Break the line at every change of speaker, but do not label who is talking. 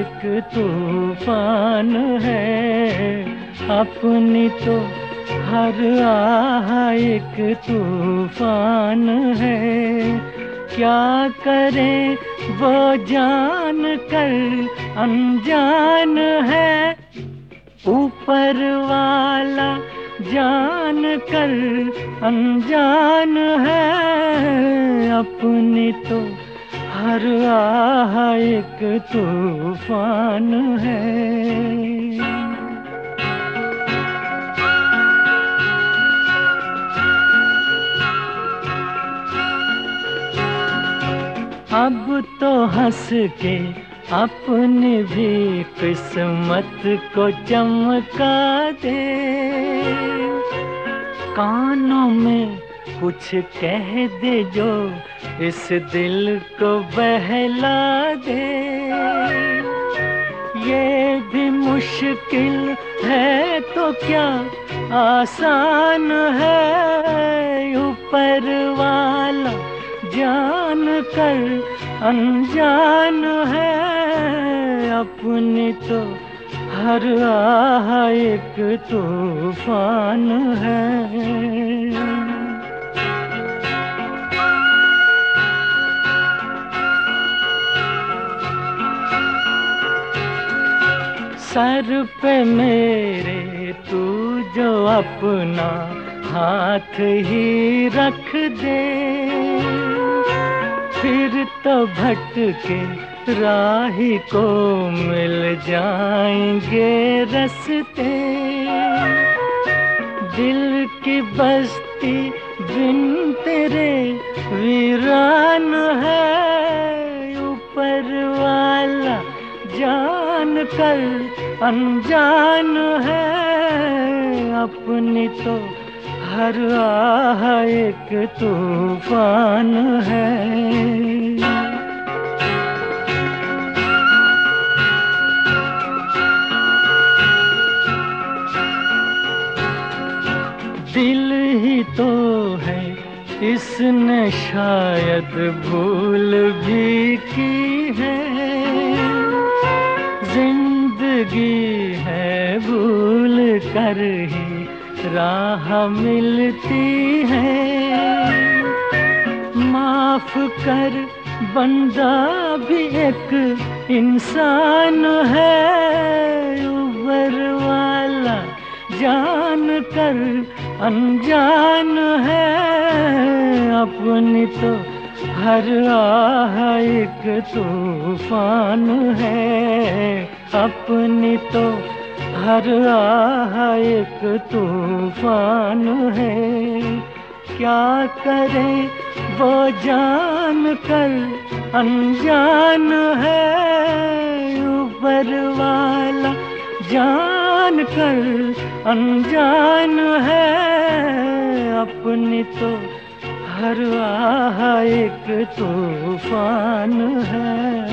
एक तूफान है, अपनी तो हर आह एक तूफान है। क्या करे वो जान कर अनजान है, ऊपर वाला जान कर अनजान है। अपनी तो हर आह एक तूफान है। अब तो हंस के अपनी भी किस्मत को चमका दे, कानों में कुछ कह दे जो इस दिल को बहला दे। ये भी मुश्किल है तो क्या आसान है, ऊपर वाला जान कर अनजान है। अपनी तो हर आह एक तूफान है। सर पे मेरे तू जो अपना हाथ ही रख दे, फिर तो भटके राही को मिल जाएंगे रस्ते। दिल की बस्ती बिन तेरे वीरान है, ऊपर वाला जान कर अनजान है। अपनी तो हर आह एक तूफान है। दिल ही तो है इसने शायद भूल भी की है, जिंदगी है भूल कर ही राह मिलती है। माफ कर बंदा भी एक इंसान है, ऊपर वाला जान कर अनजान है। अपनी तो हर आह एक तूफान है, अपनी तो हर आह एक तूफान है। क्या करे वो जान कर अनजान है, ऊपर वाला जान कर अनजान है। अपनी तो हर आह एक तूफान है।